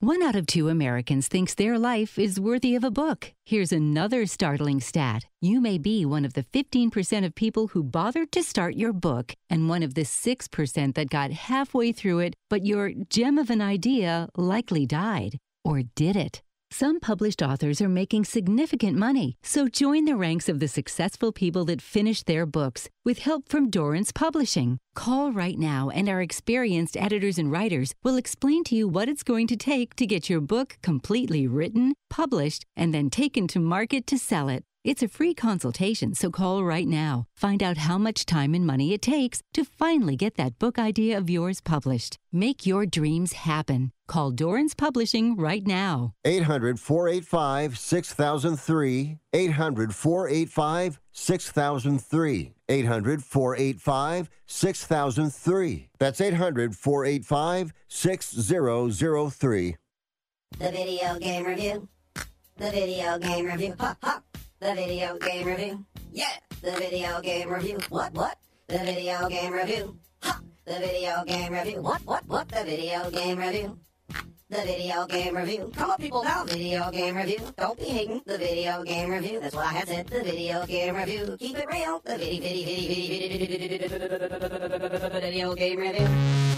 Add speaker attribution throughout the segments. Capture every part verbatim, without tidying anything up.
Speaker 1: One out of two Americans thinks their life is worthy of a book. Here's another startling stat. You may be one of the fifteen percent of people who bothered to start your book and one of the six percent that got halfway through it, but your gem of an idea likely died. Or did it? Some published authors are making significant money, so join the ranks of the successful people that finished their books with help from Dorrance Publishing. Call right now and our experienced editors and writers will explain to you what it's going to take to get your book completely written, published, and then taken to market to sell it. It's a free consultation, so call right now. Find out how much time and money it takes to finally get that book idea of yours published. Make your dreams happen. Call Dorrance Publishing right now.
Speaker 2: eight hundred, four eight five, six thousand three. eight hundred, four eight five, six thousand three. eight hundred, four eight five, six thousand three. That's eight hundred, four eight five, six thousand three.
Speaker 3: The video game review. The video game review. Ha ha. The video game review. Yeah. The video game review. What, what? The video game review. Ha. The video game review. What, what, what? The video game review. The video game review. Come on, people, now. Video game review. Don't be hating. The video game review. That's what I had said. The video game review. Keep it real. The video, video, video, video, video, video game review.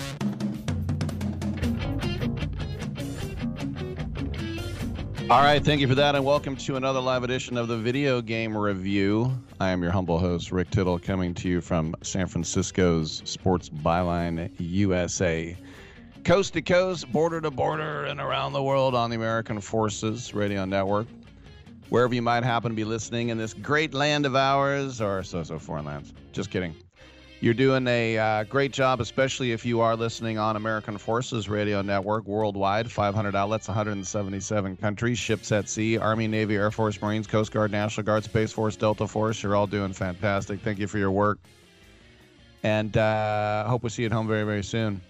Speaker 4: All right, thank you for that, and welcome to another live edition of the Video Game Review. I am your humble host, Rick Tittle, coming to you from San Francisco's Sports Byline U S A. Coast to coast, border to border, and around the world on the American Forces Radio Network. Wherever you might happen to be listening in this great land of ours, or so-so foreign lands. Just kidding. You're doing a uh, great job, especially if you are listening on American Forces Radio Network worldwide, five hundred outlets, one hundred seventy-seven countries, ships at sea, Army, Navy, Air Force, Marines, Coast Guard, National Guard, Space Force, Delta Force. You're all doing fantastic. Thank you for your work. And I uh, hope we see you at home very, very soon.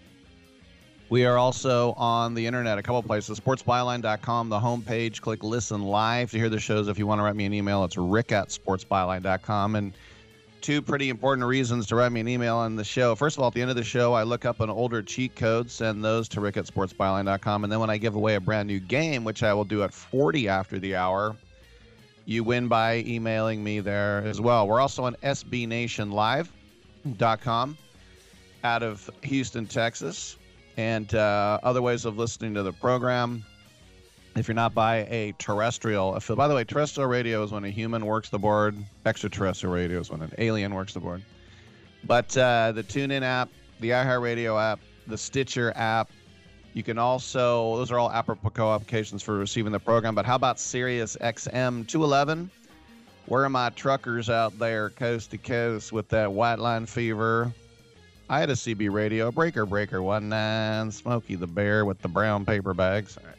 Speaker 4: We are also on the internet, a couple places, sports byline dot com, the homepage. Click Listen Live to hear the shows. If you want to write me an email, it's rick at sports byline dot com. And two pretty important reasons to write me an email on the show. First of all, at the end of the show, I look up an older cheat code, send those to rick at sports byline dot com, and then when I give away a brand new game, which I will do at forty after the hour, you win by emailing me there as well. We're also on S B nation live dot com out of Houston, Texas, and uh, other ways of listening to the program. If you're not by a terrestrial affiliate. By the way, terrestrial radio is when a human works the board. Extraterrestrial radio is when an alien works the board. But uh, the TuneIn app, the iHeartRadio app, the Stitcher app, you can also, those are all apropos applications for receiving the program. But how about Sirius X M two eleven? Where are my truckers out there coast to coast with that white line fever? I had a C B radio, Breaker Breaker one nine, Smokey the Bear with the brown paper bags. All right.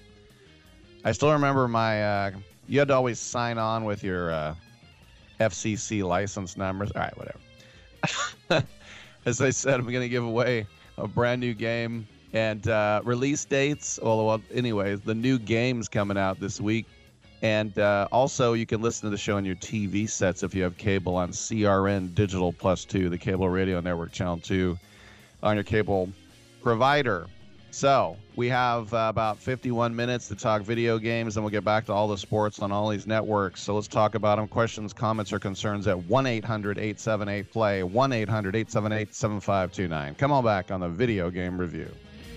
Speaker 4: I still remember my, uh, you had to always sign on with your uh, F C C license numbers. All right, whatever. As I said, I'm going to give away a brand new game and uh, release dates. Well, well, anyways, the new game's coming out this week. And uh, also, you can listen to the show on your T V sets if you have cable on C R N Digital Plus two, the Cable Radio Network Channel two, on your cable provider. So we have uh, about fifty-one minutes to talk video games, and we'll get back to all the sports on all these networks. So let's talk about them. Questions, comments, or concerns at one eight hundred eight seven eight play, one eight hundred eight seven eight seven five two nine. Come on back on the Video Game Review.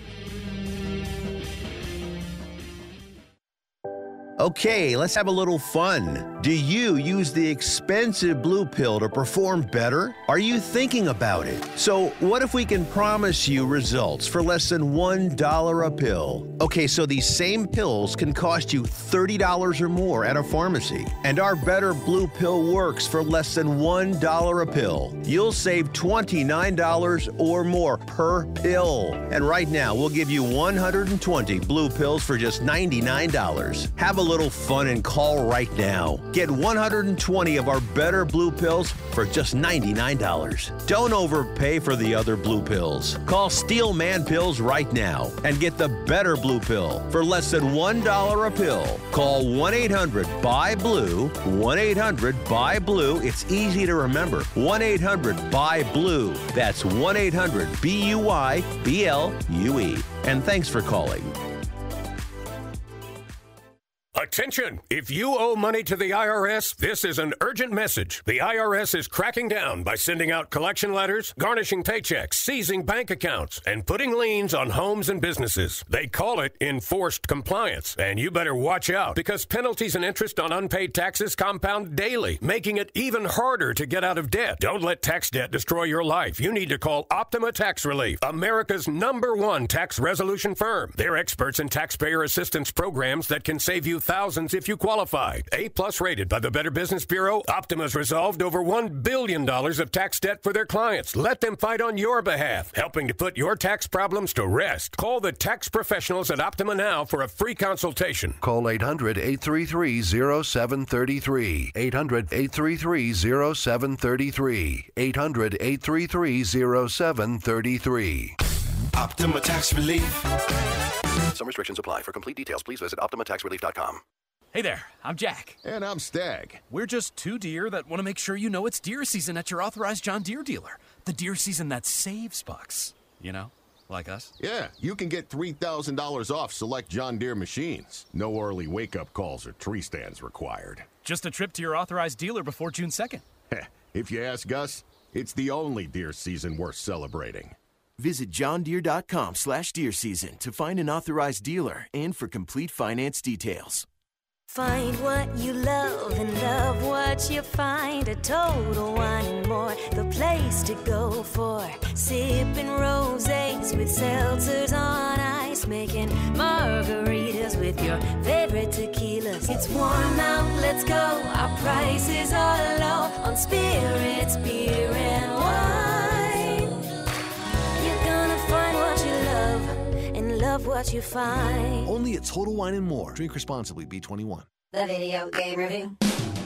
Speaker 5: Okay, let's have a little fun. Do you use the expensive blue pill to perform better? Are you thinking about it? So what if we can promise you results for less than one dollar a pill? Okay, so these same pills can cost you thirty dollars or more at a pharmacy. And our Better Blue Pill works for less than one dollar a pill. You'll save twenty-nine dollars or more per pill. And right now, we'll give you one hundred twenty blue pills for just ninety-nine dollars. Have a little fun and call right now. Get one hundred twenty of our Better Blue Pills for just ninety-nine dollars. Don't overpay for the other blue pills. Call Steel Man Pills right now and get the Better Blue Pill for less than one dollar a pill. Call one eight hundred B U Y blue, one eight hundred B U Y blue. It's easy to remember. one eight hundred B U Y blue. That's one eight hundred B U Y B L U E. And thanks for calling.
Speaker 6: Attention! If you owe money to the I R S, this is an urgent message. The I R S is cracking down by sending out collection letters, garnishing paychecks, seizing bank accounts, and putting liens on homes and businesses. They call it enforced compliance, and you better watch out because penalties and interest on unpaid taxes compound daily, making it even harder to get out of debt. Don't let tax debt destroy your life. You need to call Optima Tax Relief, America's number one tax resolution firm. They're experts in taxpayer assistance programs that can save you thousands if you qualify. A-plus rated by the Better Business Bureau, Optima's resolved over one billion dollars of tax debt for their clients. Let them fight on your behalf, helping to put your tax problems to rest. Call the tax professionals at Optima now for a free consultation.
Speaker 7: Call eight hundred, eight three three, zero seven three three. eight hundred, eight three three, zero seven three three. eight hundred, eight three three, zero seven three three.
Speaker 8: Optima Tax Relief.
Speaker 7: Some restrictions apply. For complete details, please visit optima tax relief dot com.
Speaker 9: Hey there, I'm Jack.
Speaker 10: And I'm Stag.
Speaker 9: We're just two deer that want to make sure you know it's deer season at your authorized John Deere dealer. The deer season that saves bucks. You know, like us.
Speaker 10: Yeah, you can get three thousand dollars off select John Deere machines. No early wake-up calls or tree stands required.
Speaker 9: Just a trip to your authorized dealer before June second.
Speaker 10: If you ask us, it's the only deer season worth celebrating.
Speaker 11: Visit johndeere.com slash deer season to find an authorized dealer and for complete finance details.
Speaker 12: Find what you love and love what you find. A Total Wine and More, the place to go for sipping rosés with seltzers on ice, making margaritas with your favorite tequilas. It's warm out, let's go. Our prices are low on spirits, beer, and wine. You're gonna find what you love and love what you find.
Speaker 13: Only at Total Wine and More. Drink responsibly. B twenty-one.
Speaker 3: The Video Game Review.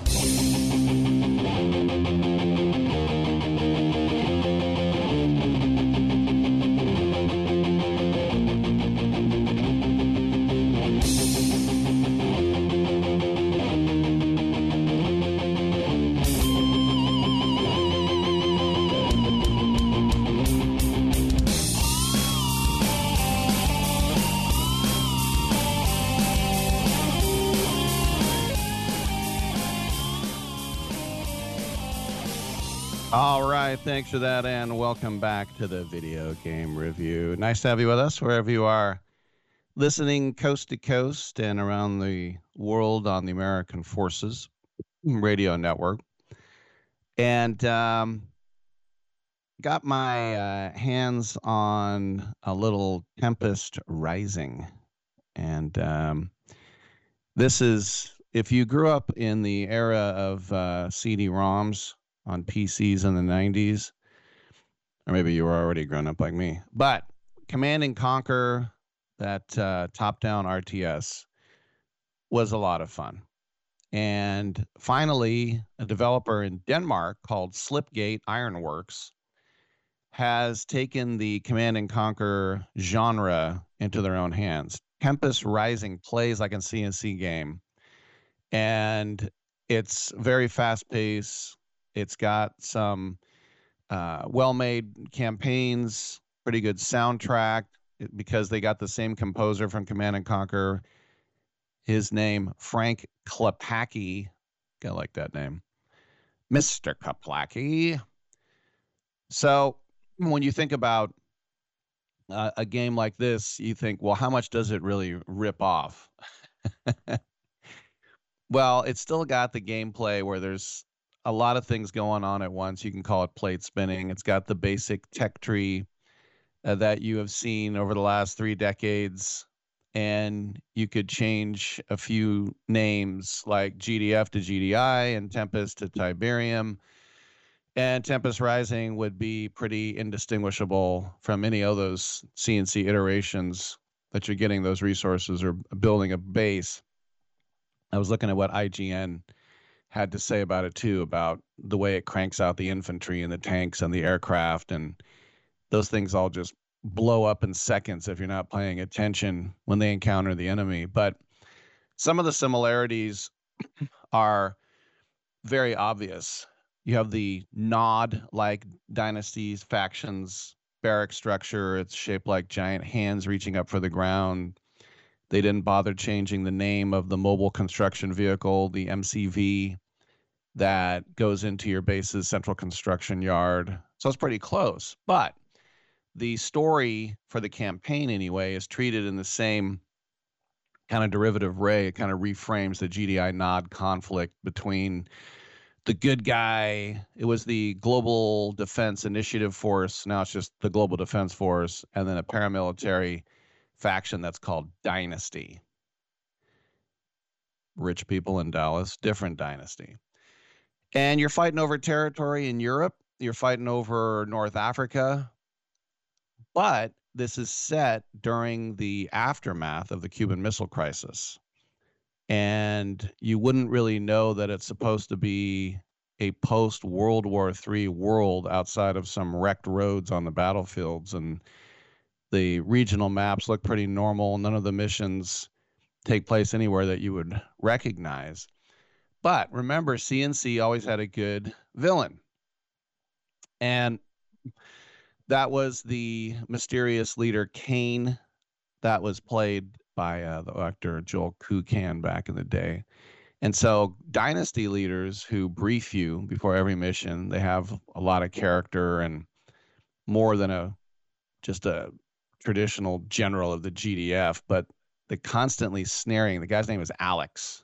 Speaker 4: All right, thanks for that, and welcome back to the Video Game Review. Nice to have you with us wherever you are listening coast to coast and around the world on the American Forces Radio Network. And um, got my uh, hands on a little Tempest Rising. And um, this is, if you grew up in the era of uh, C D ROMs on P Cs in the nineties, or maybe you were already grown up like me, but Command and Conquer, that uh, top-down R T S, was a lot of fun. And finally, a developer in Denmark called Slipgate Ironworks has taken the Command and Conquer genre into their own hands. Tempest Rising plays like a C N C game, and it's very fast-paced. It's got some uh, well-made campaigns, pretty good soundtrack, because they got the same composer from Command and Conquer. His name, Frank Klepacki. I like that name. Mister Klepacki. So when you think about uh, a game like this, you think, well, how much does it really rip off? Well, it's still got the gameplay where there's a lot of things going on at once. You can call it plate spinning. It's got the basic tech tree uh, that you have seen over the last three decades. And you could change a few names like G D F to G D I and Tempest to Tiberium. And Tempest Rising would be pretty indistinguishable from any of those C N C iterations that you're getting those resources or building a base. I was looking at what I G N had to say about it too, about the way it cranks out the infantry and the tanks and the aircraft, and those things all just blow up in seconds if you're not paying attention when they encounter the enemy. But some of the similarities are very obvious. You have the Nod-like dynasties, factions, barrack structure. It's shaped like giant hands reaching up for the ground. They didn't bother changing the name of the mobile construction vehicle, the M C V, that goes into your base's central construction yard. So it's pretty close. But the story for the campaign, anyway, is treated in the same kind of derivative way. It kind of reframes the G D I Nod conflict between the good guy. It was the Global Defense Initiative Force. Now it's just the Global Defense Force, and then a paramilitary faction that's called Dynasty. Rich people in Dallas, different Dynasty. And you're fighting over territory in Europe. You're fighting over North Africa. But this is set during the aftermath of the Cuban Missile Crisis. And you wouldn't really know that it's supposed to be a post-World War Three world outside of some wrecked roads on the battlefields. And the regional maps look pretty normal. None of the missions take place anywhere that you would recognize. But remember, C N C always had a good villain. And that was the mysterious leader Kane. That was played by uh, the actor Joel Kukan back in the day. And so Dynasty leaders who brief you before every mission, they have a lot of character and more than a just a traditional general of the G D F, but the constantly snaring, the guy's name is Alex,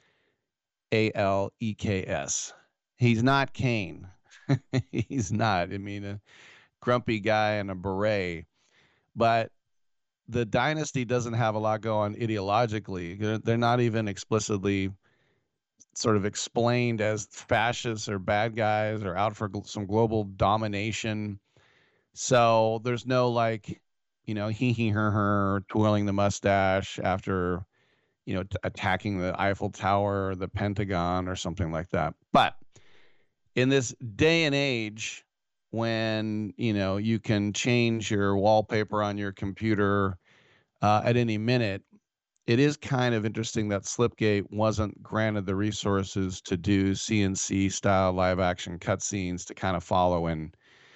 Speaker 4: A L E K S. He's not Kane. He's not. I mean, a grumpy guy in a beret. But the Dynasty doesn't have a lot going ideologically. They're, they're not even explicitly sort of explained as fascists or bad guys or out for gl- some global domination. So there's no like, you know, hee hee her her twirling the mustache after, you know, t- attacking the Eiffel Tower or the Pentagon or something like that. But in this day and age when, you know, you can change your wallpaper on your computer uh, at any minute, it is kind of interesting that Slipgate wasn't granted the resources to do C N C style live action cutscenes to kind of follow in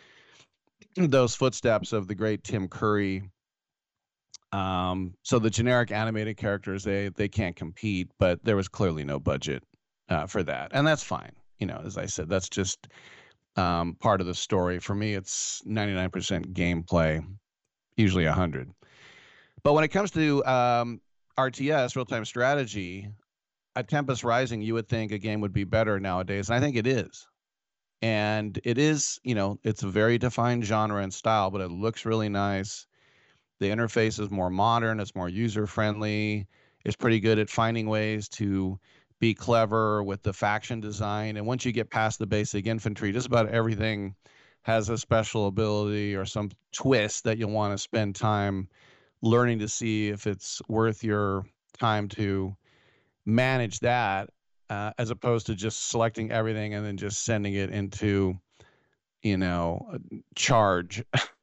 Speaker 4: those footsteps of the great Tim Curry. Um, so the generic animated characters, they they can't compete, but there was clearly no budget uh, for that. And that's fine. You know, as I said, that's just um, part of the story. For me, it's ninety-nine percent gameplay, usually one hundred. But when it comes to um, R T S, real-time strategy, at Tempest Rising, you would think a game would be better nowadays, and I think it is. And it is, you know, it's a very defined genre and style, but it looks really nice. The interface is more modern. It's more user-friendly. It's pretty good at finding ways to be clever with the faction design. And once you get past the basic infantry, just about everything has a special ability or some twist that you'll want to spend time learning to see if it's worth your time to manage that, uh, as opposed to just selecting everything and then just sending it into, you know, charge.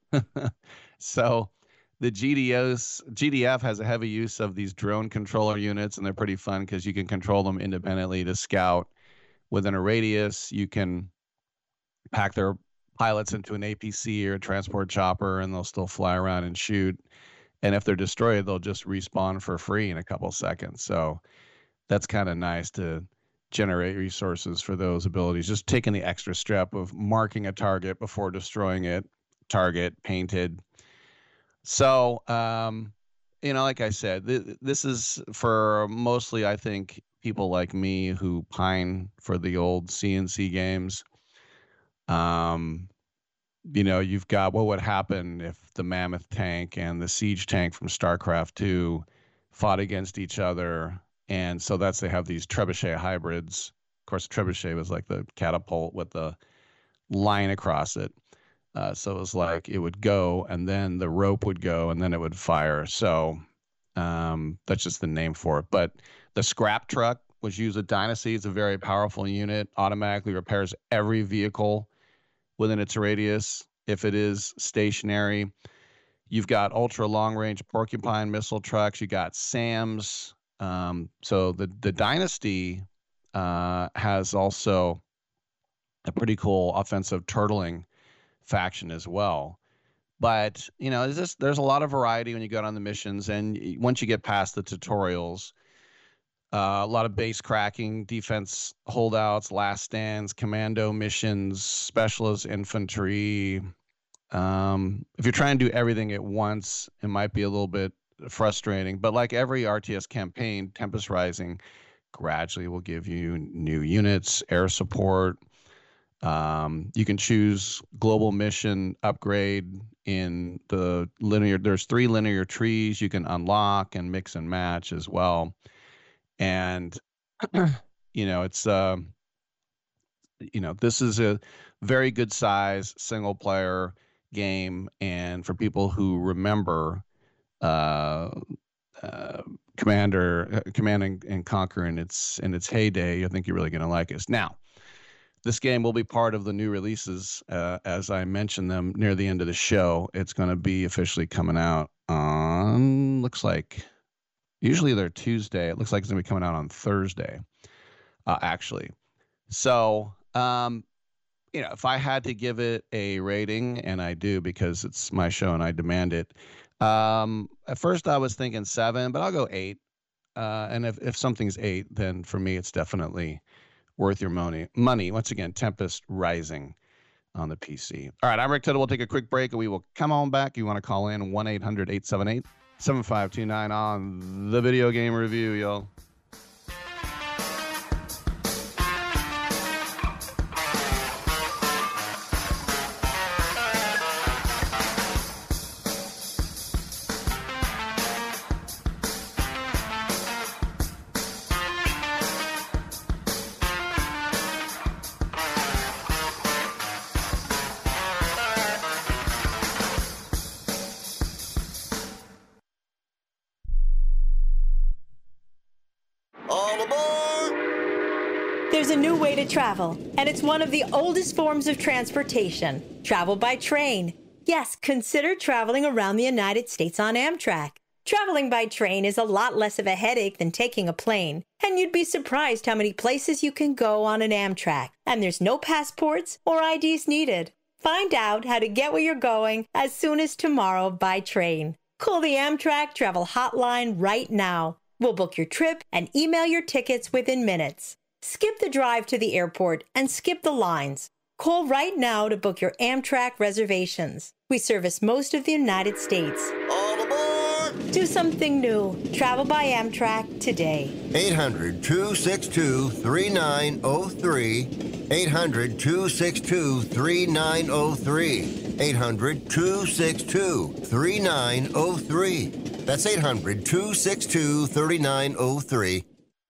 Speaker 4: So the G D Os, G D F has a heavy use of these drone controller units, and they're pretty fun because you can control them independently to scout within a radius. You can pack their pilots into an A P C or a transport chopper, and they'll still fly around and shoot. And if they're destroyed, they'll just respawn for free in a couple seconds. So that's kind of nice to generate resources for those abilities. Just taking the extra step of marking a target before destroying it, target painted. So, um, you know, like I said, th- this is for mostly, I think, people like me who pine for the old C N C games. Um, you know, you've got what would happen if the Mammoth tank and the Siege tank from StarCraft two fought against each other. And so that's, they have these trebuchet hybrids. Of course, trebuchet was like the catapult with the line across it. Uh, so it was like it would go and then the rope would go and then it would fire. So um, that's just the name for it. But the scrap truck was used at Dynasty. It's a very powerful unit, automatically repairs every vehicle within its radius if it is stationary. You've got ultra long range Porcupine missile trucks. You got SAMs. Um, so the, the Dynasty uh, has also a pretty cool offensive turtling faction as well. But, you know, there's, just, there's a lot of variety when you go on the missions. And once you get past the tutorials, uh, a lot of base cracking, defense holdouts, last stands, commando missions, specialist infantry. Um, if you're trying to do everything at once, it might be a little bit frustrating. But like every R T S campaign, Tempest Rising gradually will give you new units, air support. Um, you can choose global mission upgrade in the linear. There's three linear trees you can unlock and mix and match as well. And, you know, it's, uh, you know, this is a very good size single player game. And for people who remember, uh, uh, Commander, uh, Command and, and Conquer in its, in its heyday, I think you're really going to like us. Now, this game will be part of the new releases, uh, as I mentioned them near the end of the show. It's going to be officially coming out on, looks like, usually they're Tuesday. It looks like it's going to be coming out on Thursday, uh, actually. So, um, you know, if I had to give it a rating, and I do because it's my show and I demand it, um, at first I was thinking seven, but I'll go eight. Uh, and if, if something's eight, then for me, it's definitely worth your money. Money. Once again, Tempest Rising on the P C. All right, I'm Rick Tittle. We'll take a quick break and we will come on back. You want to call in one eight hundred eight seven eight seven five two nine on the Video Game Review, y'all.
Speaker 14: There's a new way to travel, and it's one of the oldest forms of transportation. Travel by train. Yes, consider traveling around the United States on Amtrak. Traveling by train is a lot less of a headache than taking a plane, and you'd be surprised how many places you can go on an Amtrak, and there's no passports or I Ds needed. Find out how to get where you're going as soon as tomorrow by train. Call the Amtrak Travel Hotline right now. We'll book your trip and email your tickets within minutes. Skip the drive to the airport and skip the lines. Call right now to book your Amtrak reservations. We service most of the United States. All aboard! Do something new. Travel by Amtrak today.
Speaker 2: eight hundred two six two three nine zero three. eight hundred two six two three nine zero three. eight hundred two six two three nine zero three. That's eight hundred two six two three nine zero three.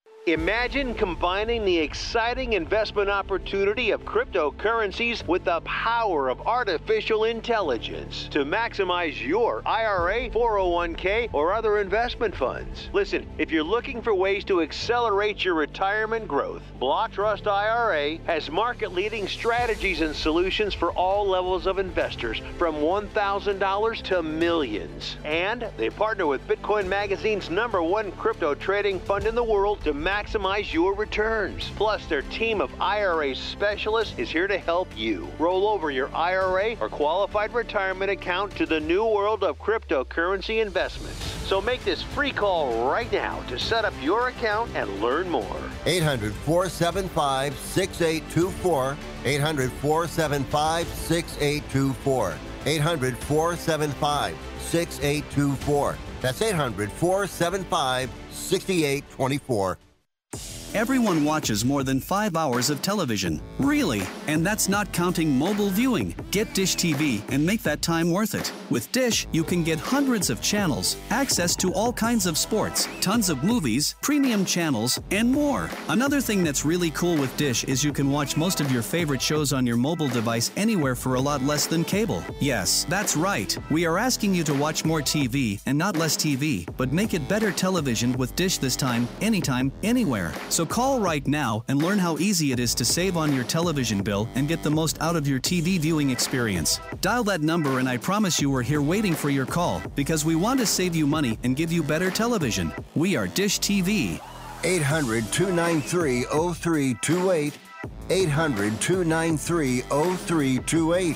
Speaker 5: Imagine combining the exciting investment opportunity of cryptocurrencies with the power of artificial intelligence to maximize your I R A, four oh one k, or other investment funds. Listen, if you're looking for ways to accelerate your retirement growth, Block Trust I R A has market-leading strategies and solutions for all levels of investors, from one thousand dollars to millions. And they partner with Bitcoin Magazine's number one crypto trading fund in the world to maximize your returns. Plus, their team of I R A specialists is here to help you roll over your I R A or qualified retirement account to the new world of cryptocurrency investments. So make this free call right now to set up your account and learn more.
Speaker 2: eight hundred four seven five six eight two four. eight hundred four seven five six eight two four. eight hundred four seven five six eight two four. That's eight hundred four seven five six eight two four.
Speaker 15: Everyone watches more than five hours of television. Really? And that's not counting mobile viewing. Get Dish T V and make that time worth it. With Dish, you can get hundreds of channels, access to all kinds of sports, tons of movies, premium channels, and more. Another thing that's really cool with Dish is you can watch most of your favorite shows on your mobile device anywhere for a lot less than cable. Yes, that's right. We are asking you to watch more T V and not less T V, but make it better television with Dish this time, anytime, anywhere. So call right now and learn how easy it is to save on your television bill and get the most out of your T V viewing experience. Dial that number and I promise you we're here waiting for your call because we want to save you money and give you better television. We are Dish T V.
Speaker 2: eight hundred two nine three zero three two eight. eight hundred two nine three zero three two eight.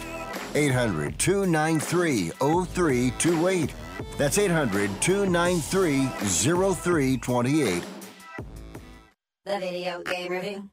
Speaker 2: eight hundred, two nine three, oh three two eight. That's eight hundred, two nine three, oh three two eight.
Speaker 3: The Video Game Review.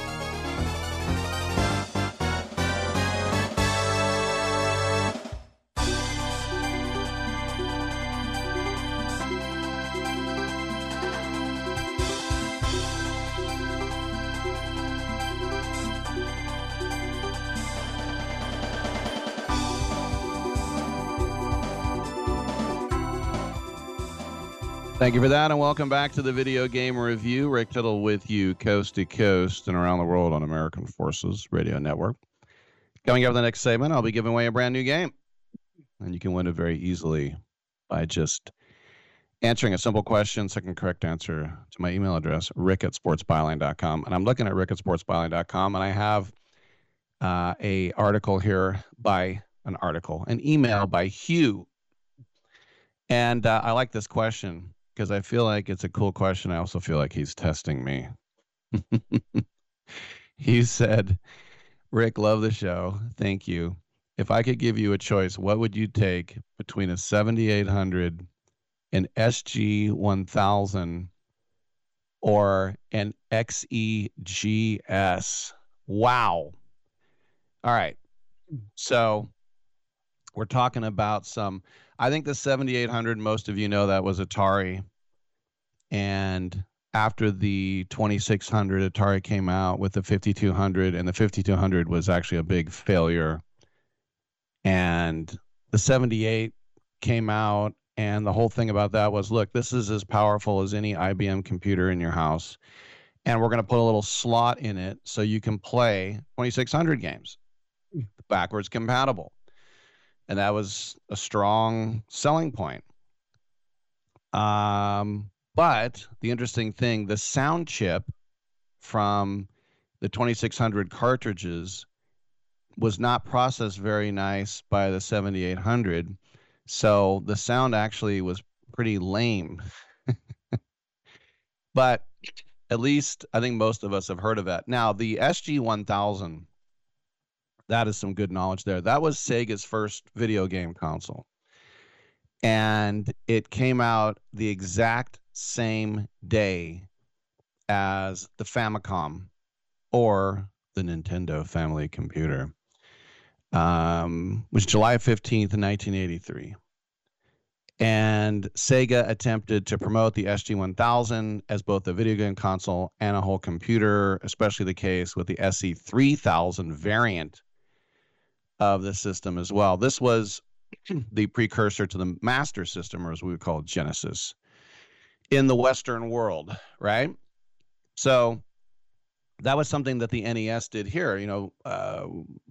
Speaker 4: Thank you for that, and welcome back to the Video Game Review. Rick Tittle with you coast to coast and around the world on American Forces Radio Network. Coming up in the next segment, I'll be giving away a brand new game, and you can win it very easily by just answering a simple question, second correct answer to my email address, rick at sports byline dot com. And I'm looking at rick at sports byline dot com, and I have uh, a article here by an article, an email by Hugh. And uh, I like this question because I feel like it's a cool question. I also feel like he's testing me. He said, Rick, love the show. Thank you. If I could give you a choice, what would you take between a seventy-eight hundred, an S G one thousand, or an X E G S? Wow. All right. So we're talking about some, I think the seventy-eight hundred, most of you know that was Atari. And after the twenty-six hundred, Atari came out with the fifty-two hundred, and the fifty-two hundred was actually a big failure. And the seventy-eight came out, and the whole thing about that was, look, this is as powerful as any I B M computer in your house, and we're going to put a little slot in it so you can play twenty-six hundred games, backwards compatible. And that was a strong selling point. Um, but the interesting thing, the sound chip from the twenty-six hundred cartridges was not processed very nice by the seventy-eight hundred. So the sound actually was pretty lame. But at least I think most of us have heard of it. Now, the S G one thousand, that is some good knowledge there. That was Sega's first video game console. And it came out the exact same day as the Famicom or the Nintendo Family Computer. Um, it was July fifteenth, nineteen eighty-three. And Sega attempted to promote the S G one thousand as both a video game console and a whole computer, especially the case with the S E three thousand variant of the system as well. This was the precursor to the Master System, or as we would call it, Genesis, in the Western world, right? So that was something that the N E S did here. You know, uh,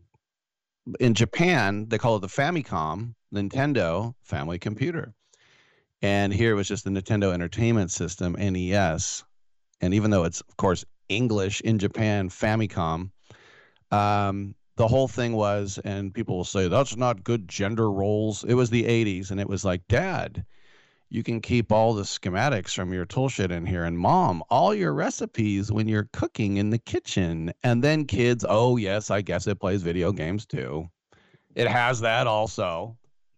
Speaker 4: in Japan, they call it the Famicom, Nintendo Family Computer. And here it was just the Nintendo Entertainment System, N E S. And even though it's, of course, English in Japan, Famicom, um, the whole thing was, and people will say, that's not good gender roles. It was the eighties, and it was like, Dad, you can keep all the schematics from your toolshed in here, and Mom, all your recipes when you're cooking in the kitchen. And then kids, oh, yes, I guess it plays video games too. It has that also.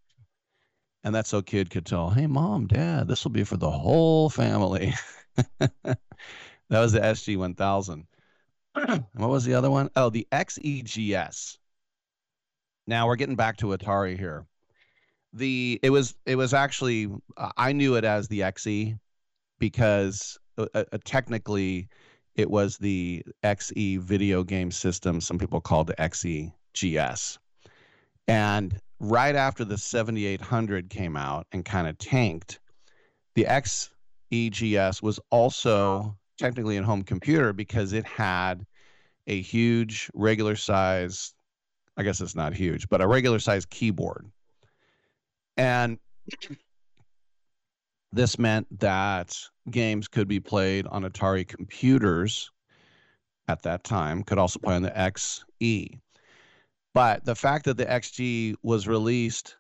Speaker 4: And that's so kid could tell, hey, Mom, Dad, this will be for the whole family. That was the S G one thousand. What was the other one? Oh, the X E G S. Now we're getting back to Atari here. The it was it was actually uh, I knew it as the X E because uh, uh, technically it was the X E video game system. Some people called it X E G S. And right after the seventy-eight hundred came out and kind of tanked, the X E G S was also technically a home computer because it had a huge regular size, I guess it's not huge, but a regular size keyboard. And this meant that games could be played on Atari computers at that time, could also play on the X E. But the fact that the X G was released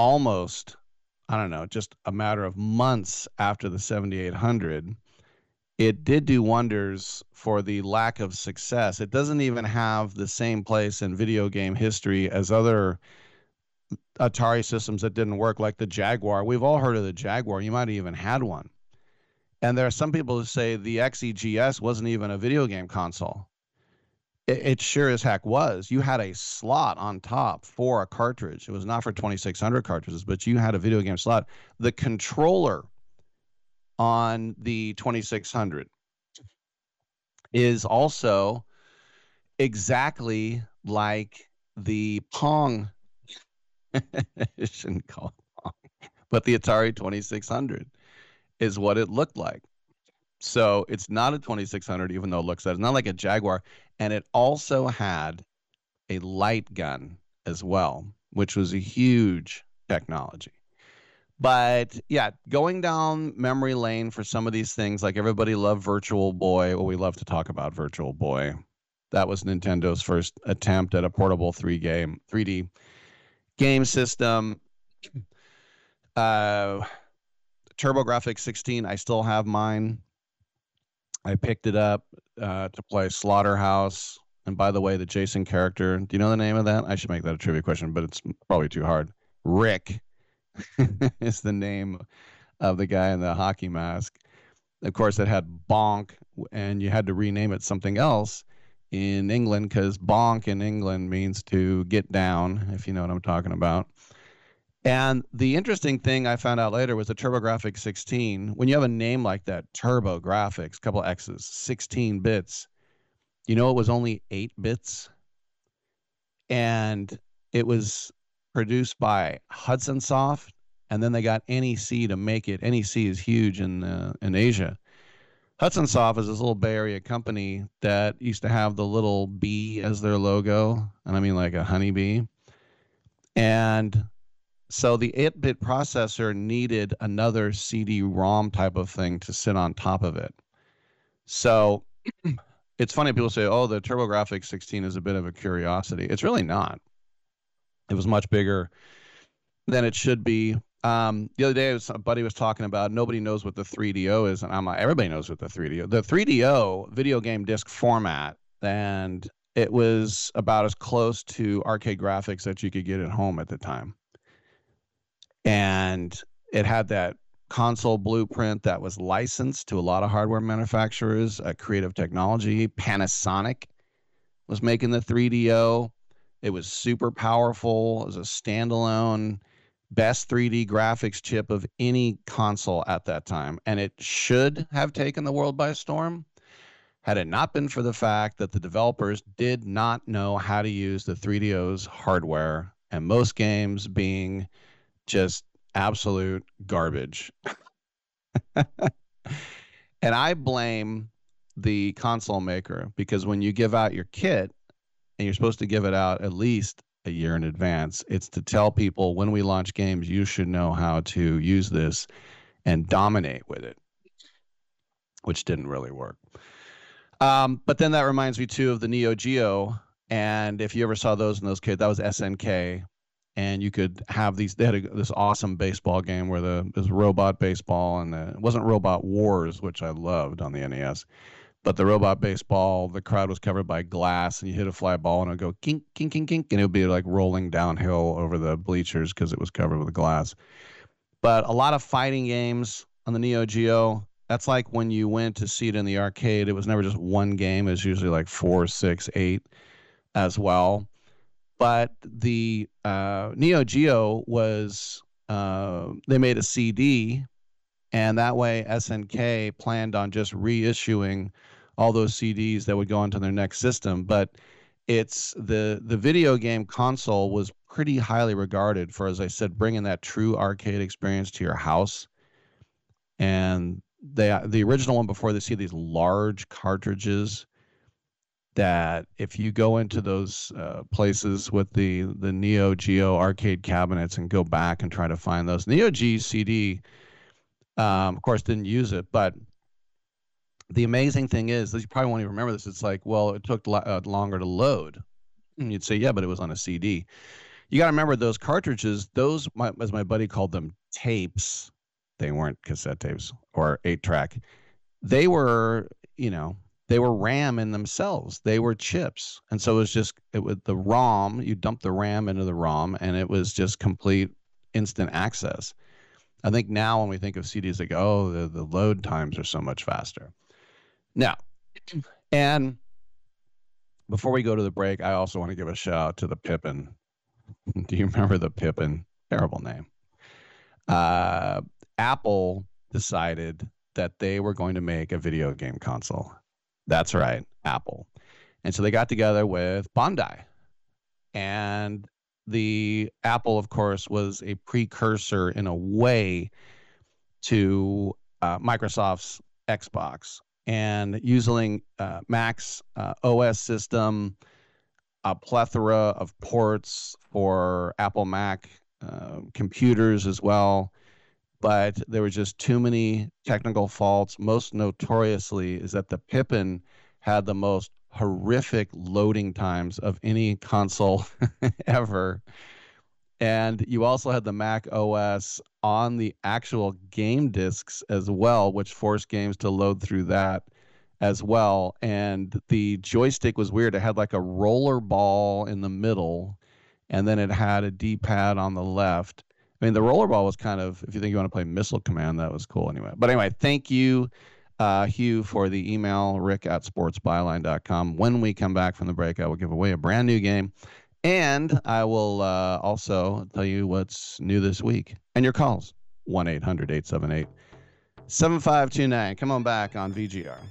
Speaker 4: almost, I don't know, just a matter of months after the seventy-eight hundred, it did do wonders for the lack of success. It doesn't even have the same place in video game history as other Atari systems that didn't work, like the Jaguar. We've all heard of the Jaguar. You might have even had one. And there are some people who say the X E G S wasn't even a video game console. It, it sure as heck was. You had a slot on top for a cartridge. It was not for twenty-six hundred cartridges, but you had a video game slot. The controller on the twenty-six hundred is also exactly like the Pong. I shouldn't call it Pong, but the Atari twenty-six hundred is what it looked like. So it's not a twenty-six hundred, even though it looks like it's not like a Jaguar. And it also had a light gun as well, which was a huge technology. But yeah, going down memory lane for some of these things, like everybody loved Virtual Boy. Well, we love to talk about Virtual Boy. That was Nintendo's first attempt at a portable three game, three D game system. Uh, TurboGrafx sixteen, I still have mine. I picked it up uh, to play Slaughterhouse. And by the way, the Jason character, do you know the name of that? I should make that a trivia question, but it's probably too hard. Rick is the name of the guy in the hockey mask. Of course, it had Bonk, and you had to rename it something else in England because bonk in England means to get down, if you know what I'm talking about. And the interesting thing I found out later was the TurboGrafx sixteen. When you have a name like that, TurboGrafx, couple X's, sixteen bits, you know it was only eight bits? And it was produced by Hudson Soft, and then they got N E C to make it. N E C is huge in uh, in Asia. Hudson Soft is this little Bay Area company that used to have the little bee as their logo, and I mean like a honeybee. And so the eight bit processor needed another C D ROM type of thing to sit on top of it. So it's funny, people say, oh, the TurboGrafx sixteen is a bit of a curiosity. It's really not. It was much bigger than it should be. Um, the other day, was, a buddy was talking about nobody knows what the three D O is, and I'm like, everybody knows what the three D O. The three D O video game disc format, and it was about as close to arcade graphics that you could get at home at the time. And it had that console blueprint that was licensed to a lot of hardware manufacturers, uh, Creative Technology. Panasonic was making the three D O. It was super powerful. It was a standalone, best three D graphics chip of any console at that time. And it should have taken the world by storm had it not been for the fact that the developers did not know how to use the three D O's hardware, and most games being just absolute garbage. And I blame the console maker, because when you give out your kit, and you're supposed to give it out at least a year in advance, it's to tell people when we launch games, you should know how to use this and dominate with it, which didn't really work. Um, but then that reminds me too of the Neo Geo. And if you ever saw those in those kits, that was S N K. And you could have these, they had a, this awesome baseball game where the this robot baseball, and the, it wasn't Robot Wars, which I loved on the N E S, but the robot baseball, the crowd was covered by glass, and you hit a fly ball and it would go kink, kink, kink, kink, and it would be like rolling downhill over the bleachers because it was covered with glass. But a lot of fighting games on the Neo Geo. That's like when you went to see it in the arcade, it was never just one game. It was usually like four, six, eight as well. But the uh, Neo Geo was, uh, they made a C D, and that way S N K planned on just reissuing all those C Ds that would go onto their next system. But it's the the video game console was pretty highly regarded for, as I said, bringing that true arcade experience to your house. And they the original one before, they see these large cartridges that if you go into those uh, places with the the Neo Geo arcade cabinets and go back and try to find those, Neo Geo C D, um, of course, didn't use it. But the amazing thing is, you probably won't even remember this, it's like, well, it took lo- uh, longer to load. And you'd say, yeah, but it was on a C D. You got to remember those cartridges, those, my, as my buddy called them, tapes. They weren't cassette tapes or eight track. they were, you know, they were RAM in themselves. They were chips. And so it was just, it was the ROM, you dump the RAM into the ROM, and it was just complete instant access. I think now when we think of C Ds, like, oh, the, the load times are so much faster. Now, and before we go to the break, I also want to give a shout out to the Pippin. Do you remember the Pippin? Terrible name. Uh, Apple decided that they were going to make a video game console. That's right, Apple. And so they got together with Bandai. And the Apple, of course, was a precursor in a way to uh, Microsoft's Xbox. And using uh, Mac's uh, O S system, a plethora of ports for Apple Mac uh, computers as well. But there were just too many technical faults. Most notoriously is that the Pippin had the most horrific loading times of any console ever. And you also had the Mac O S on the actual game discs as well, which forced games to load through that as well. And the joystick was weird. It had like a roller ball in the middle, and then it had a D-pad on the left. I mean, the rollerball was kind of, if you think you want to play Missile Command, that was cool anyway. But anyway, thank you, uh, Hugh, for the email, rick at sports byline dot com. When we come back from the break, I will give away a brand new game. And I will uh, also tell you what's new this week. And your calls, one eight hundred eight seven eight seven five two nine. Come on back on V G R.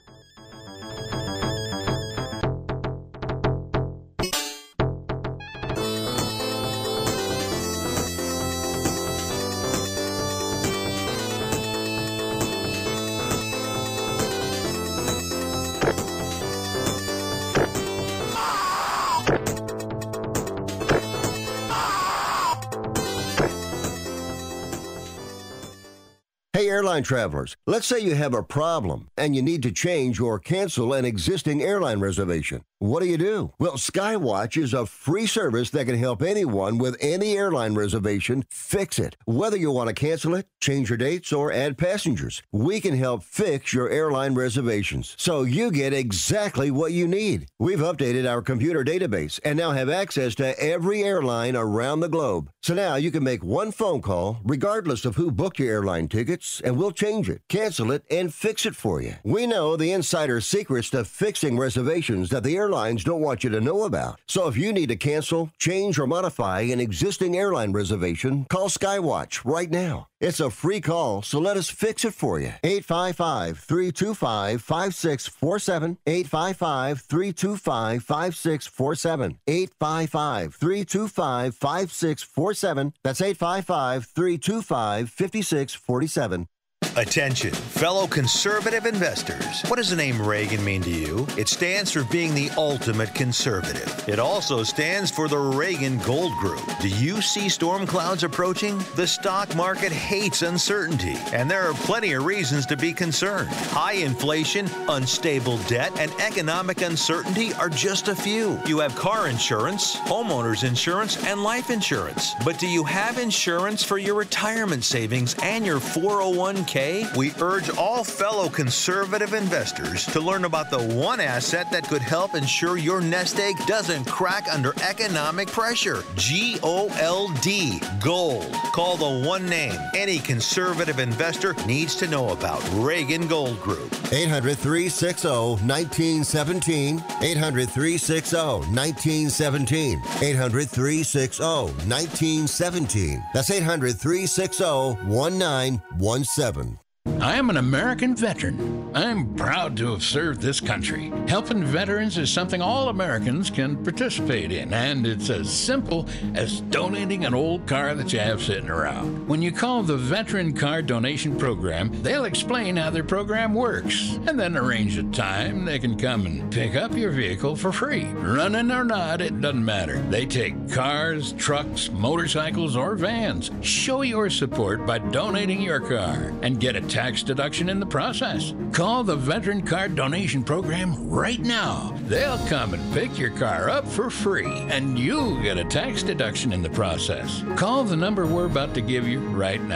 Speaker 2: Hey, airline travelers, let's say you have a problem and you need to change or cancel an existing airline reservation. What do you do? Well, Skywatch is a free service that can help anyone with any airline reservation fix it. Whether you want to cancel it, change your dates, or add passengers, we can help fix your airline reservations so you get exactly what you need. We've updated our computer database and now have access to every airline around the globe. So now you can make one phone call regardless of who booked your airline tickets, and we'll change it, cancel it, and fix it for you. We know the insider secrets to fixing reservations that the airlines don't want you to know about. So if you need to cancel, change, or modify an existing airline reservation, call Skywatch right now. It's a free call, so let us fix it for you. eight five five, three two five, five six four seven. eight five five, three two five, five six four seven. eight five five, three two five, five six four seven. That's eight five five, three two five, five six four seven.
Speaker 5: Attention, fellow conservative investors. What does the name Reagan mean to you? It stands for being the ultimate conservative. It also stands for the Reagan Gold Group. Do you see storm clouds approaching? The stock market hates uncertainty, and there are plenty of reasons to be concerned. High inflation, unstable debt, and economic uncertainty are just a few. You have car insurance, homeowners insurance, and life insurance. But do you have insurance for your retirement savings and your four oh one k? We urge all fellow conservative investors to learn about the one asset that could help ensure your nest egg doesn't crack under economic pressure. G O L D, gold. Call the one name any conservative investor needs to know about. Reagan Gold Group.
Speaker 2: eight hundred, three six zero, one nine one seven. eight hundred, three six zero, one nine one seven. eight hundred, three six zero, one nine one seven. That's eight hundred, three six zero, one nine one seven.
Speaker 16: I am an American veteran. I'm proud to have served this country. Helping veterans is something all Americans can participate in, and it's as simple as donating an old car that you have sitting around. When you call the Veteran Car Donation Program, they'll explain how their program works, and then arrange a time they can come and pick up your vehicle for free. Running or not, it doesn't matter. They take cars, trucks, motorcycles, or vans. Show your support by donating your car and get a tax deduction in the process. Call the Veteran Car Donation Program right now. They'll come and pick your car up for free, and you'll get a tax deduction in the process. Call the number we're about to give you right now.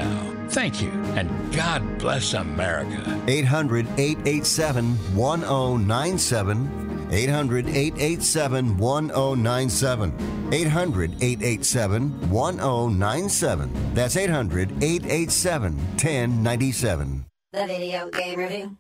Speaker 16: Thank you, and God bless America.
Speaker 2: eight hundred, eight eight seven, one oh nine seven. eight hundred, eight eight seven, one oh nine seven. eight hundred, eight eight seven, one oh nine seven. That's eight hundred, eight eight seven, one oh nine seven.
Speaker 3: The Video Game Review.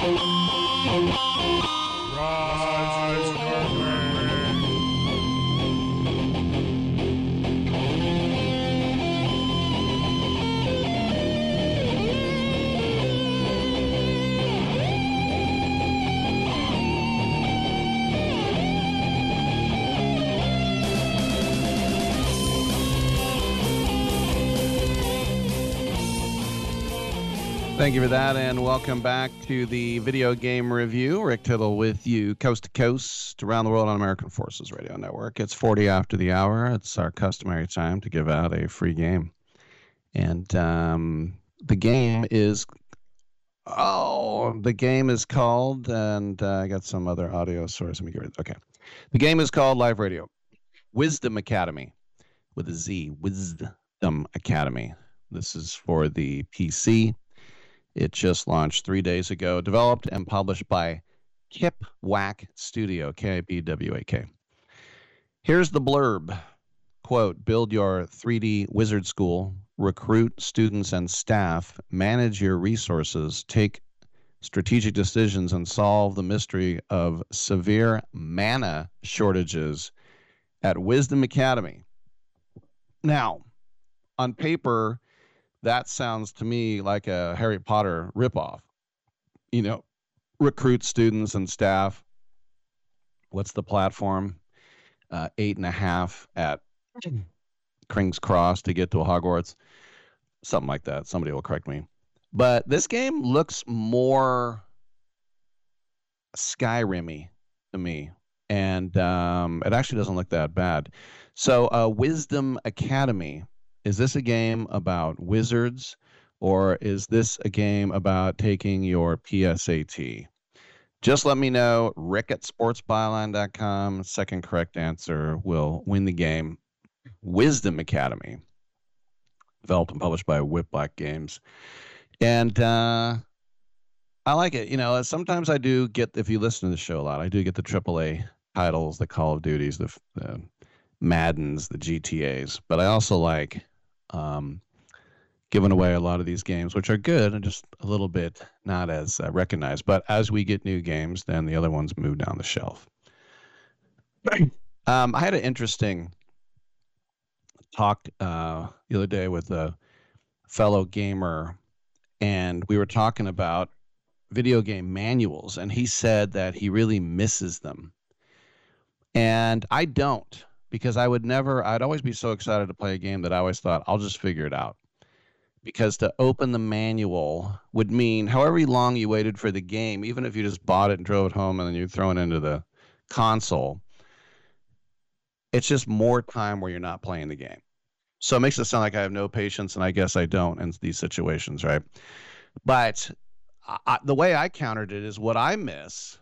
Speaker 4: Thank you for that, and welcome back to the Video Game Review. Rick Tittle with you, coast to coast, around the world on American Forces Radio Network. It's forty after the hour. It's our customary time to give out a free game. And um, the game is, oh, the game is called, and uh, I got some other audio source. Let me get rid of it. Okay. The game is called Live Radio, Wisdom Academy, with a Z, Wisdom Academy. This is for the P C. It just launched three days ago, developed and published by Kipwak Studio, K I P W A K. Here's the blurb. Quote, build your three D wizard school, recruit students and staff, manage your resources, take strategic decisions, and solve the mystery of severe mana shortages at Wisdom Academy. Now, on paper, that sounds to me like a Harry Potter ripoff. You know, recruit students and staff. What's the platform? Uh, eight and a half at King's Cross to get to Hogwarts. Something like that. Somebody will correct me. But this game looks more Skyrim-y to me. And um, it actually doesn't look that bad. So uh, Wisdom Academy. Is this a game about wizards, or is this a game about taking your P S A T? Just let me know. Rick at sports byline dot com. Second correct answer will win the game. Wisdom Academy, developed and published by Whiplash Games. And uh, I like it. You know, sometimes I do get, if you listen to the show a lot, I do get the triple A titles, the Call of Duties, the, the Maddens, the G T As. But I also like Um, giving away a lot of these games, which are good and just a little bit not as uh, recognized. But as we get new games, then the other ones move down the shelf. um, I had an interesting talk uh, the other day with a fellow gamer, and we were talking about video game manuals, and he said that he really misses them. And I don't. Because I would never, I'd always be so excited to play a game that I always thought, I'll just figure it out. Because to open the manual would mean however long you waited for the game, even if you just bought it and drove it home and then you throw it into the console, it's just more time where you're not playing the game. So it makes it sound like I have no patience, and I guess I don't in these situations, right? But I, the way I countered it is what I miss,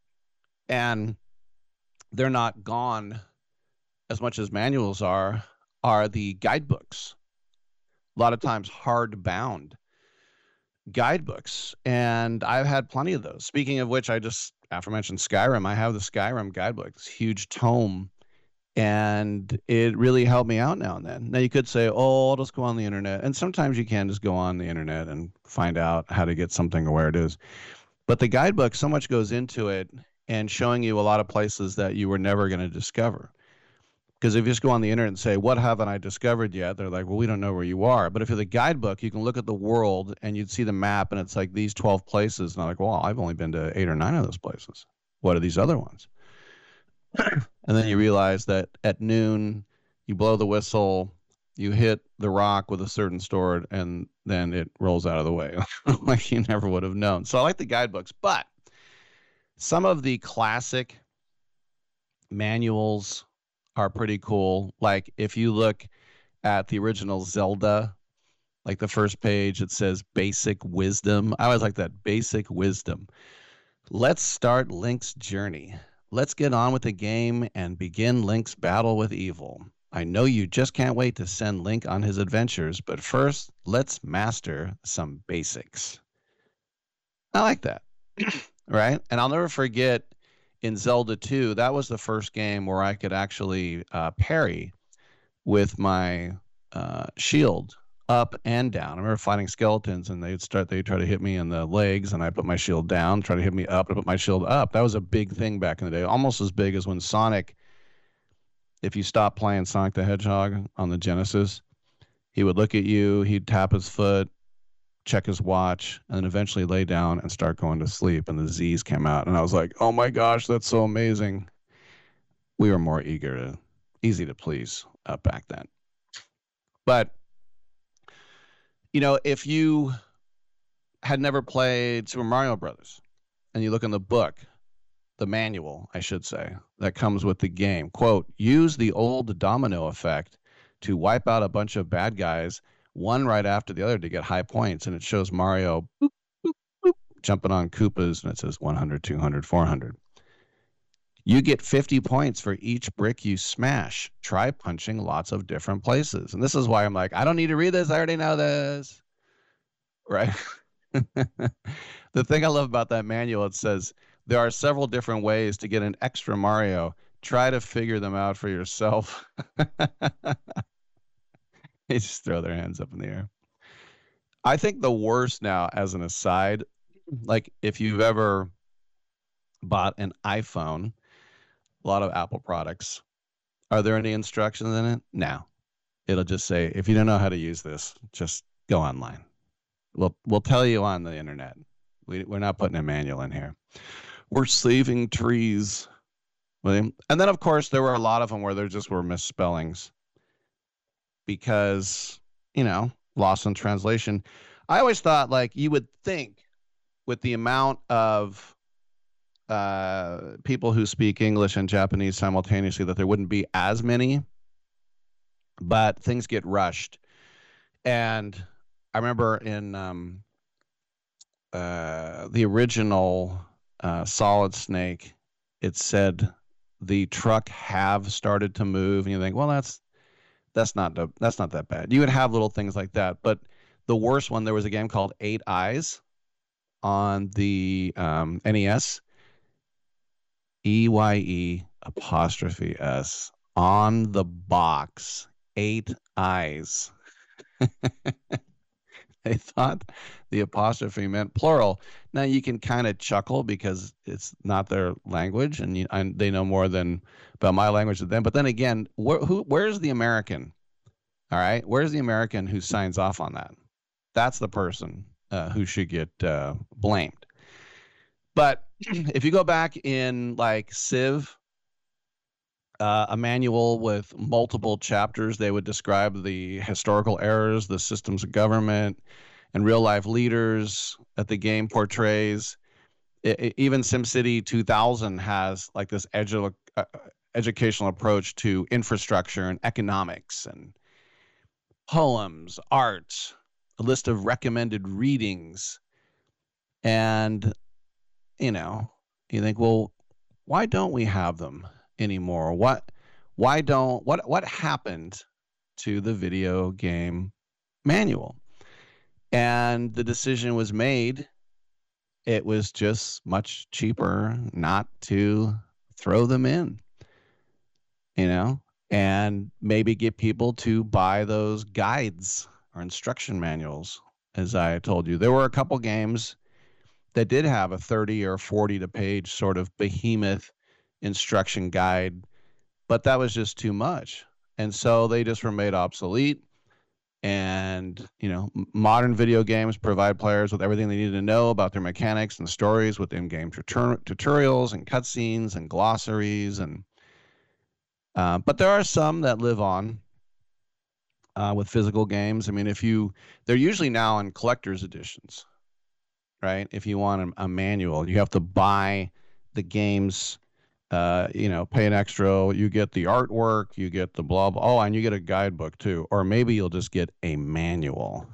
Speaker 4: and they're not gone as much as manuals are, are the guidebooks. A lot of times hardbound guidebooks. And I've had plenty of those. Speaking of which, I just, aforementioned Skyrim, I have the Skyrim guidebook, this huge tome, and it really helped me out now and then. Now you could say, oh, I'll just go on the internet. And sometimes you can just go on the internet and find out how to get something or where it is. But the guidebook, so much goes into it and showing you a lot of places that you were never going to discover. Because if you just go on the internet and say, what haven't I discovered yet? They're like, well, we don't know where you are. But if you're the guidebook, you can look at the world and you'd see the map and it's like these twelve places. And I'm like, well, I've only been to eight or nine of those places. What are these other ones? And then you realize that at noon, you blow the whistle, you hit the rock with a certain sword, and then it rolls out of the way. Like you never would have known. So I like the guidebooks. But some of the classic manuals are pretty cool. Like if you look at the original Zelda, like the first page, it says basic wisdom. I always like that, basic wisdom. Let's start Link's journey. Let's get on with the game and begin Link's battle with evil. I know you just can't wait to send Link on his adventures, but first, let's master some basics. I like that, right? And I'll never forget in Zelda two, that was the first game where I could actually uh, parry with my uh, shield up and down. I remember fighting skeletons, and they'd start, they'd try to hit me in the legs, and I put my shield down, try to hit me up, and put my shield up. That was a big thing back in the day, almost as big as when Sonic, if you stop playing Sonic the Hedgehog on the Genesis, he would look at you, he'd tap his foot, check his watch, and then eventually lay down and start going to sleep, and the Z's came out, and I was like, oh my gosh, that's so amazing. We were more eager to, easy to please uh, back then. But, you know, if you had never played Super Mario Brothers, and you look in the book, the manual, I should say, that comes with the game, quote, use the old domino effect to wipe out a bunch of bad guys, one right after the other to get high points. And it shows Mario boop, boop, boop, jumping on Koopas, and it says one hundred, two hundred, four hundred. You get fifty points for each brick you smash. Try punching lots of different places. And this is why I'm like, I don't need to read this. I already know this. Right? The thing I love about that manual, it says, there are several different ways to get an extra Mario. Try to figure them out for yourself. They just throw their hands up in the air. I think the worst now, as an aside, like if you've ever bought an iPhone, a lot of Apple products, are there any instructions in it? No. It'll just say, if you don't know how to use this, just go online. We'll, we'll tell you on the internet. We, we're not putting a manual in here. We're saving trees. And then, of course, there were a lot of them where there just were misspellings because, you know, lost in translation. I always thought, like, you would think with the amount of uh, people who speak English and Japanese simultaneously that there wouldn't be as many, but things get rushed. And I remember in um, uh, the original uh, Solid Snake, it said the truck have started to move, and you think, well, that's that's not the, that's not that bad. You would have little things like that, but the worst one, there was a game called Eight Eyes on the um, N E S. E Y E apostrophe S on the box. Eight Eyes. They thought the apostrophe meant plural. Now you can kind of chuckle because it's not their language, and, you, and they know more than about my language than them. But then again, wh- who, where's the American? All right, where's the American who signs off on that? That's the person uh, who should get uh, blamed. But if you go back in like Civ, uh, a manual with multiple chapters, they would describe the historical errors, the systems of government, and real life leaders that the game portrays. It, it, even SimCity two thousand has like this edu- uh, educational approach to infrastructure and economics and poems, art, a list of recommended readings. And, you know, you think, well, why don't we have them anymore? What, why don't, what, what happened to the video game manual? And the decision was made. It was just much cheaper not to throw them in, you know, and maybe get people to buy those guides or instruction manuals. As I told you, there were a couple games that did have a thirty or forty to page sort of behemoth instruction guide, but that was just too much. And so they just were made obsolete. And, you know, modern video games provide players with everything they need to know about their mechanics and stories with in-game tutor- tutorials and cutscenes and glossaries. And uh, but there are some that live on uh, with physical games. I mean, if you, they're usually now in collector's editions, right? If you want a, a manual, you have to buy the games. Uh, you know, pay an extra, you get the artwork, you get the blah, blah. Oh, and you get a guidebook too. Or maybe you'll just get a manual.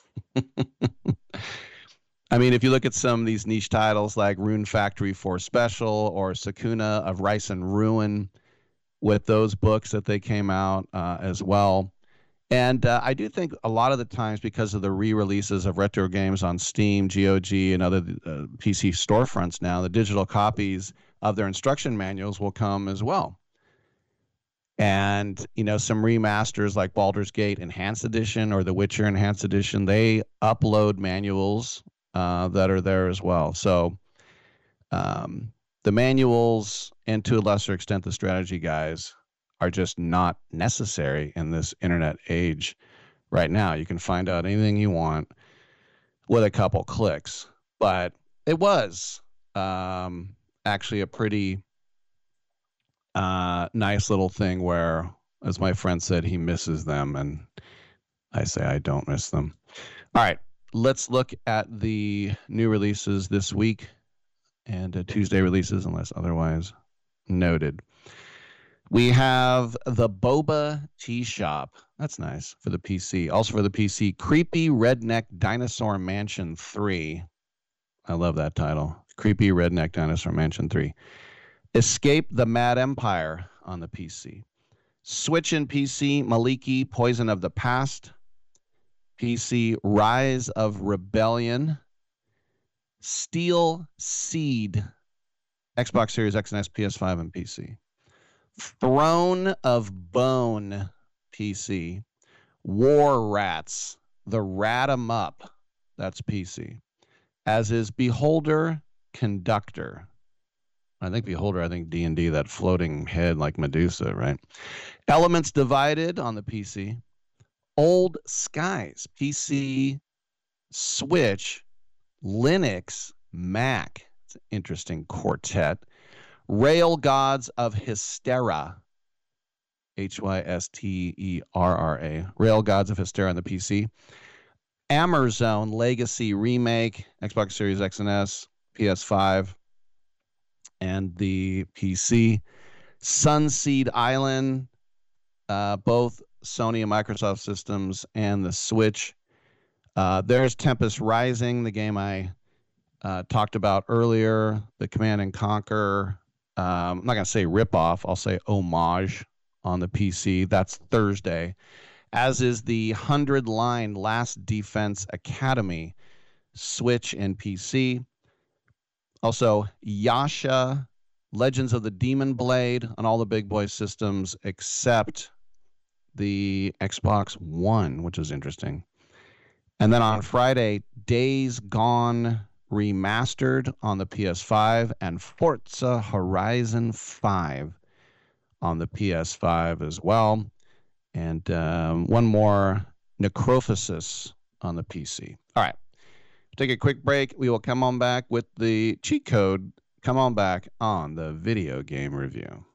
Speaker 4: I mean, if you look at some of these niche titles like Rune Factory four Special or Sakuna of Rice and Ruin, with those books that they came out uh, as well. And uh, I do think a lot of the times, because of the re-releases of retro games on Steam, G O G, and other uh, P C storefronts now, the digital copies of their instruction manuals will come as well. And, you know, some remasters like Baldur's Gate Enhanced Edition or The Witcher Enhanced Edition, they upload manuals uh, that are there as well. So um, the manuals, and to a lesser extent the strategy guides, are just not necessary in this internet age right now. You can find out anything you want with a couple clicks. But it was um, actually a pretty uh, nice little thing where, as my friend said, he misses them, and I say I don't miss them. All right, let's look at the new releases this week and uh, Tuesday releases, unless otherwise noted. We have the Boba Tea Shop. That's nice for the P C. Also for the P C, Creepy Redneck Dinosaur Mansion three. I love that title. Creepy Redneck Dinosaur Mansion three. Escape the Mad Empire on the P C. Switch and P C, Maliki, Poison of the Past. P C, Rise of Rebellion. Steel Seed. Xbox Series X and S, P S five, and P C. Throne of Bone, P C. War Rats, the Rat 'em Up, that's P C. As is Beholder Conductor. I think Beholder, I think D and D, that floating head like Medusa, right? Elements Divided on the P C. Old Skies, P C, Switch, Linux, Mac. It's an interesting quartet. Rail Gods of Hystera, H Y S T E R R A, Rail Gods of Hystera on the P C. Amerzone Legacy Remake, Xbox Series X and S, P S five, and the P C. Sunseed Island, uh, both Sony and Microsoft systems, and the Switch. Uh, there's Tempest Rising, the game I uh, talked about earlier, the Command and Conquer. Um, I'm not going to say rip-off. I'll say homage on the P C. That's Thursday. As is the hundred-line Last Defense Academy, Switch and P C. Also, Yasha, Legends of the Demon Blade on all the big boy systems except the Xbox One, which is interesting. And then on Friday, Days Gone Remastered on the P S five, and Forza Horizon five on the P S five as well. And um, one more, Necrophysis on the P C. All right, take a quick break. We will come on back with the cheat code. Come on back on the Video Game Review.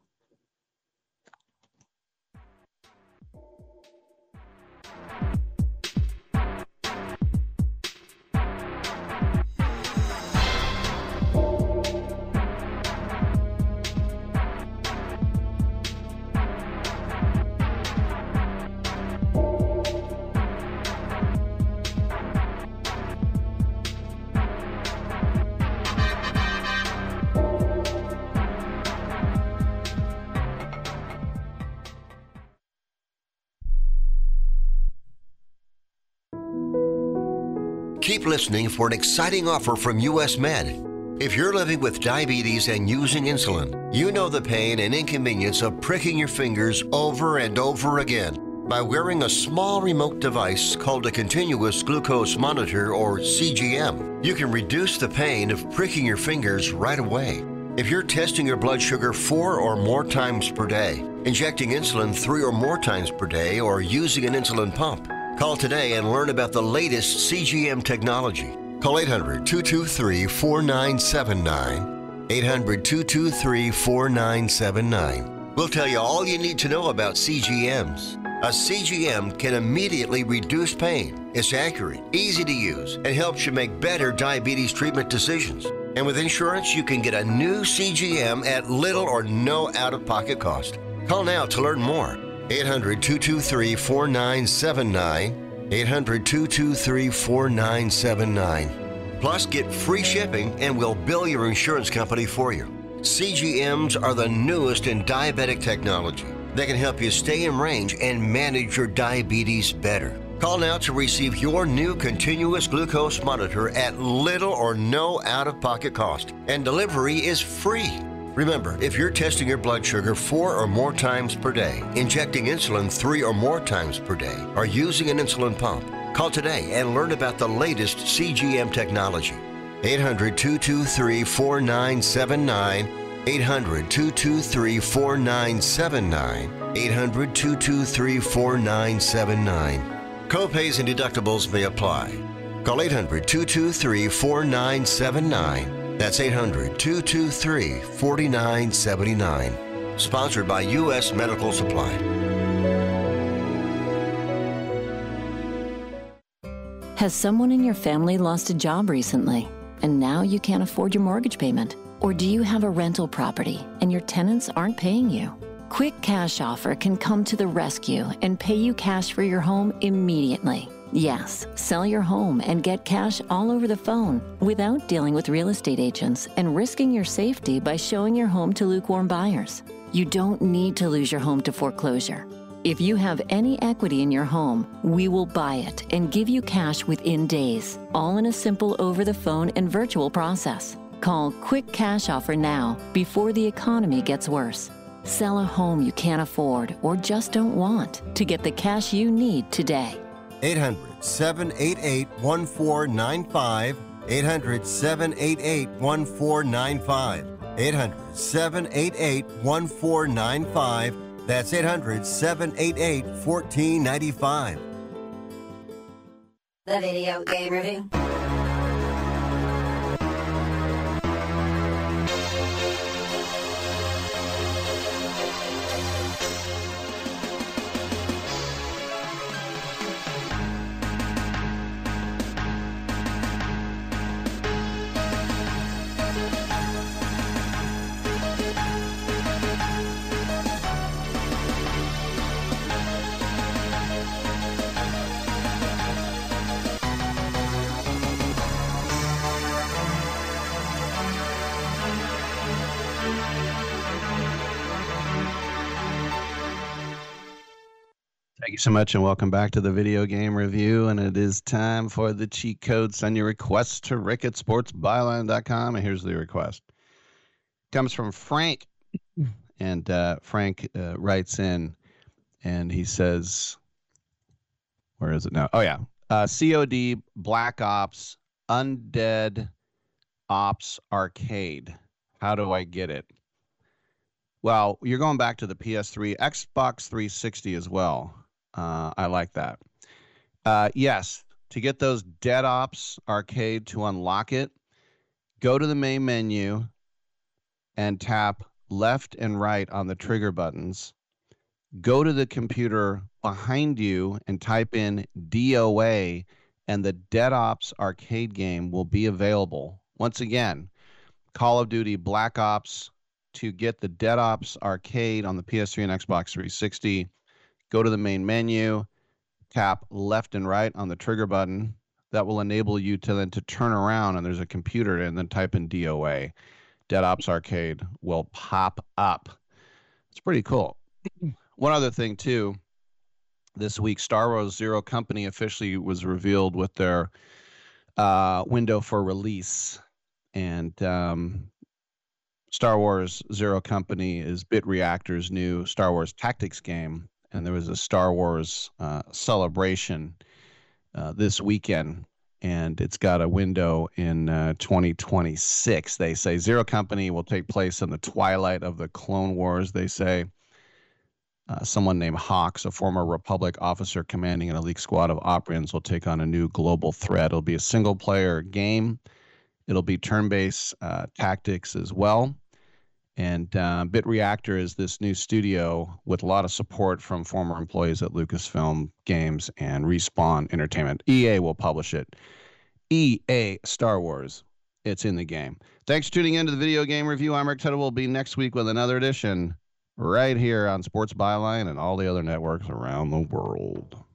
Speaker 2: Keep listening for an exciting offer from U S Med. If you're living with diabetes and using insulin, you know the pain and inconvenience of pricking your fingers over and over again. By wearing a small remote device called a continuous glucose monitor, or C G M, you can reduce the pain of pricking your fingers right away. If you're testing your blood sugar four or more times per day, injecting insulin three or more times per day, or using an insulin pump, call today and learn about the latest C G M technology. Call eight hundred, two two three, four nine seven nine. eight hundred, two two three, four nine seven nine. We'll tell you all you need to know about C G Ms. A C G M can immediately reduce pain. It's accurate, easy to use, and helps you make better diabetes treatment decisions. And with insurance, you can get a new C G M at little or no out-of-pocket cost. Call now to learn more. eight hundred, two two three, four nine seven nine. eight hundred, two two three, four nine seven nine. Plus, get free shipping and we'll bill your insurance company for you. C G Ms are the newest in diabetic technology that can help you stay in range and manage your diabetes better. Call now to receive your new continuous glucose monitor at little or no out-of-pocket cost, and delivery is free. Remember, if you're testing your blood sugar four or more times per day, injecting insulin three or more times per day, or using an insulin pump, call today and learn about the latest C G M technology. eight hundred, two two three, four nine seven nine, eight hundred, two two three, four nine seven nine, eight hundred, two two three, four nine seven nine. Copays and deductibles may apply. Call eight hundred, two two three, four nine seven nine. That's eight hundred, two two three, four nine seven nine. Sponsored by U S Medical Supply.
Speaker 17: Has someone in your family lost a job recently, and now you can't afford your mortgage payment? Or do you have a rental property and your tenants aren't paying you? Quick Cash Offer can come to the rescue and pay you cash for your home immediately. Yes, sell your home and get cash all over the phone without dealing with real estate agents and risking your safety by showing your home to lukewarm buyers. You don't need to lose your home to foreclosure. If you have any equity in your home, we will buy it and give you cash within days, all in a simple over-the-phone and virtual process. Call Quick Cash Offer now before the economy gets worse. Sell a home you can't afford or just don't want to get the cash you need today.
Speaker 2: eight hundred, seven eight eight, one four nine five. eight hundred, seven eight eight, one four nine five. eight hundred, seven eight eight, one four nine five. That's eight hundred, seven eight eight, one four nine five.
Speaker 3: The Video Game Review.
Speaker 4: Thank you so much, and welcome back to the Video Game Review. And it is time for the cheat code. Send your requests to Rick at sports byline dot com. And here's the request. It comes from Frank. And uh, Frank uh, writes in, and he says, where is it now? Oh, yeah. Uh, C O D, Black Ops, Undead Ops Arcade. How do I get it? Well, you're going back to the P S three, Xbox three sixty as well. Uh, I like that. Uh, yes, to get those Dead Ops Arcade, to unlock it, go to the main menu and tap left and right on the trigger buttons. Go to the computer behind you and type in D O A, and the Dead Ops Arcade game will be available. Once again, Call of Duty Black Ops. To get the Dead Ops Arcade on the P S three and Xbox three sixty, go to the main menu, tap left and right on the trigger button. That will enable you to then to turn around, and there's a computer, and then type in D O A. Dead Ops Arcade will pop up. It's pretty cool. One other thing, too. This week, Star Wars Zero Company officially was revealed with their uh, window for release. And um, Star Wars Zero Company is Bit Reactor's new Star Wars Tactics game, and there was a Star Wars uh, celebration uh, this weekend, and it's got a window in uh, twenty twenty-six. They say Zero Company will take place in the twilight of the Clone Wars. They say uh, someone named Hawks, a former Republic officer commanding an elite squad of operatives, will take on a new global threat. It'll be a single-player game. It'll be turn-based uh, tactics as well. And uh, Bit Reactor is this new studio with a lot of support from former employees at Lucasfilm Games and Respawn Entertainment. E A will publish it. E A Star Wars. It's in the game. Thanks for tuning in to the Video Game Review. I'm Rick Tedder. We'll be next week with another edition right here on Sports Byline and all the other networks around the world.